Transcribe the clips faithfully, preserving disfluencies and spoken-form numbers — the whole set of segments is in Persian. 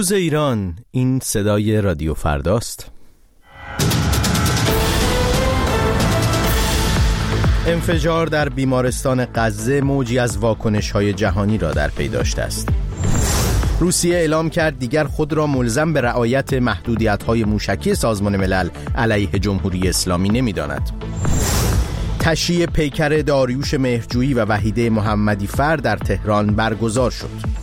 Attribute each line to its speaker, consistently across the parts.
Speaker 1: روز ایران، این صدای رادیو فرداست. انفجار در بیمارستان غزه موجی از واکنش‌های جهانی را در پی داشته است. روسیه اعلام کرد دیگر خود را ملزم به رعایت محدودیت‌های موشکی سازمان ملل علیه جمهوری اسلامی نمی‌داند. تشییع پیکر داریوش مهرجویی و وحیده محمدی فر در تهران برگزار شد.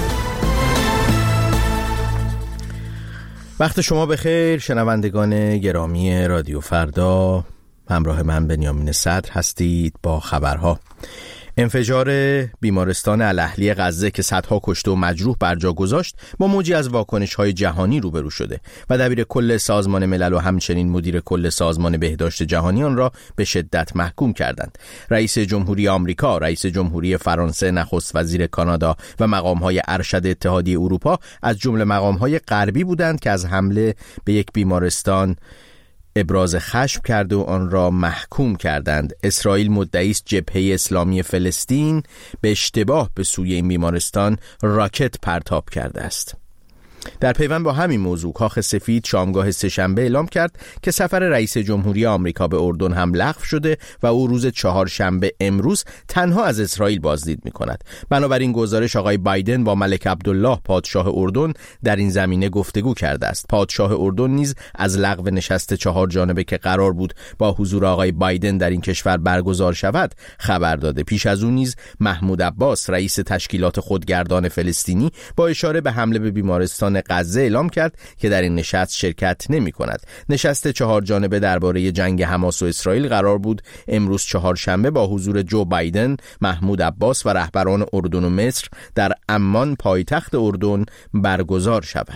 Speaker 1: وقت شما بخیر شنوندگان گرامی رادیو فردا، همراه من بنیامین صدر هستید با خبرها. انفجار بیمارستان الاهلی غزه که صدها کشته و مجروح بر جا گذاشت با موجی از واکنش‌های جهانی روبرو شده و دبیر کل سازمان ملل و همچنین مدیر کل سازمان بهداشت جهانی آن را به شدت محکوم کردند. رئیس جمهوری آمریکا، رئیس جمهوری فرانسه، نخست وزیر کانادا و مقام‌های ارشد اتحادیه اروپا از جمله مقام‌های غربی بودند که از حمله به یک بیمارستان ابراز خشم کرده و آن را محکوم کردند. اسرائیل مدعی است جبهه اسلامی فلسطین به اشتباه به سوی این بیمارستان راکت پرتاب کرده است. در پیوند با همین موضوع کاخ سفید شامگاه سه‌شنبه اعلام کرد که سفر رئیس جمهوری آمریکا به اردن هم لغو شده و او روز چهارشنبه امروز تنها از اسرائیل بازدید می‌کند. بنابراین گزارش آقای بایدن با ملک عبدالله پادشاه اردن در این زمینه گفتگو کرده است. پادشاه اردن نیز از لغو نشست چهار جانبه که قرار بود با حضور آقای بایدن در این کشور برگزار شود خبر داده. پیش از اون نیز محمود عباس رئیس تشکیلات خودگردان فلسطینی با اشاره به حمله به بیمارستان غزه اعلام کرد که در این نشست شرکت نمی کند. نشست چهار جانبه درباره جنگ حماس و اسرائیل قرار بود امروز چهارشنبه با حضور جو بایدن، محمود عباس و رهبران اردن و مصر در عمان پایتخت اردن برگزار شود.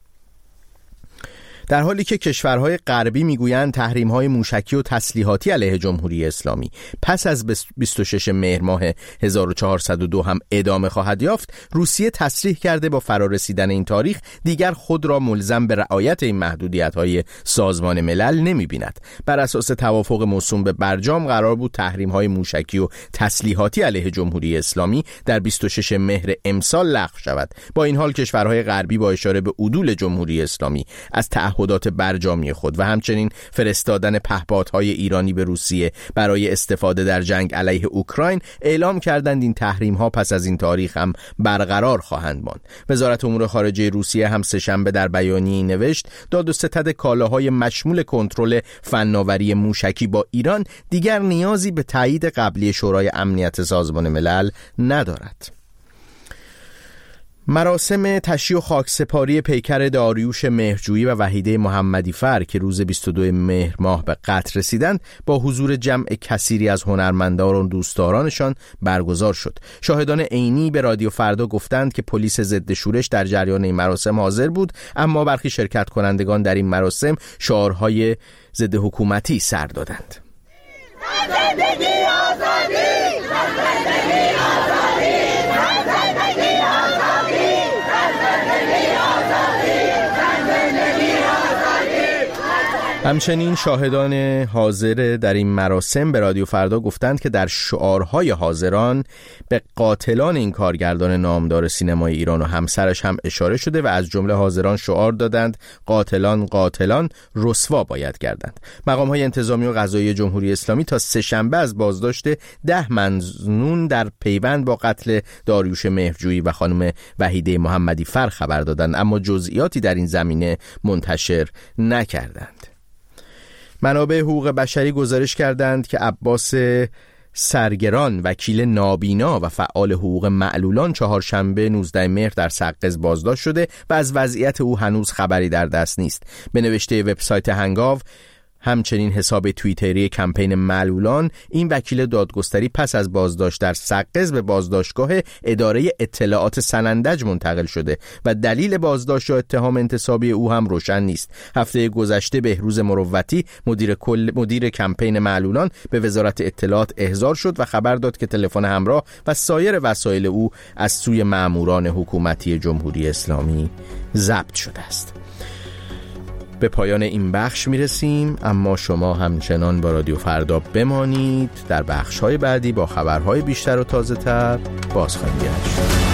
Speaker 1: در حالی که کشورهای غربی میگویند تحریم‌های موشکی و تسلیحاتی علیه جمهوری اسلامی پس از بیست و شش مهر ماه هزار و چهارصد و دو هم ادامه خواهد یافت، روسیه تصریح کرده با فرارسیدن این تاریخ دیگر خود را ملزم به رعایت این محدودیت‌های سازمان ملل نمی‌بیند. بر اساس توافق موسوم به برجام قرار بود تحریم‌های موشکی و تسلیحاتی علیه جمهوری اسلامی در بیست و شش مهر امسال لغو شود. با این حال کشورهای غربی با اشاره به عدول جمهوری اسلامی از تعهدات برجامی خود و همچنین فرستادن پهپادهای ایرانی به روسیه برای استفاده در جنگ علیه اوکراین اعلام کردند این تحریم‌ها پس از این تاریخ هم برقرار خواهند ماند. وزارت امور خارجه روسیه هم سه‌شنبه در بیانیه‌ای نوشت داد و ستد کالاهای مشمول کنترل فناوری موشکی با ایران دیگر نیازی به تایید قبلی شورای امنیت سازمان ملل ندارد. مراسم تشییع و خاکسپاری پیکر داریوش مهرجویی و وحیده محمدی فر که روز بیست و دو مهر ماه به قتل رسیدند با حضور جمع کثیری از هنرمندان و دوستدارانشان برگزار شد. شاهدان عینی به رادیو فردا گفتند که پلیس ضد شورش در جریان این مراسم حاضر بود، اما برخی شرکت کنندگان در این مراسم شعارهای ضد حکومتی سر دادند. زندگی آزادی، زندگی آزادی، زندگی آزادی، زندگی آزادی، زندگی آزادی. همچنین شاهدان حاضر در این مراسم به رادیو فردا گفتند که در شعارهای حاضران به قاتلان این کارگردان نامدار سینمای ایران و همسرش هم اشاره شده و از جمله حاضران شعار دادند قاتلان قاتلان رسوا باید گردند. مقام‌های انتظامی و قضایی جمهوری اسلامی تا سه‌شنبه از بازداشت ده مظنون در پیوند با قتل داریوش مهرجویی و خانم وحیده محمدی فر خبر دادند، اما جزئیاتی در این زمینه منتشر نکردند. منابع حقوق بشری گزارش کردند که عباس سرگران وکیل نابینا و فعال حقوق معلولان چهارشنبه نوزده مهر در سقز بازداشت شده و از وضعیت او هنوز خبری در دست نیست. به نوشته وبسایت هنگاو همچنین حساب توییتری کمپین معلولان، این وکیل دادگستری پس از بازداشت در سقز به بازداشتگاه اداره اطلاعات سنندج منتقل شده و دلیل بازداشت و اتهام انتصابی او هم روشن نیست. هفته گذشته بهروز مروتی مدیر کل مدیر کمپین معلولان به وزارت اطلاعات احضار شد و خبر داد که تلفن همراه و سایر وسایل او از سوی ماموران حکومتی جمهوری اسلامی ضبط شده است. به پایان این بخش میرسیم، اما شما همچنان با رادیو فردا بمانید. در بخش‌های بعدی با خبرهای بیشتر و تازه‌تر باز خواهیم گشت.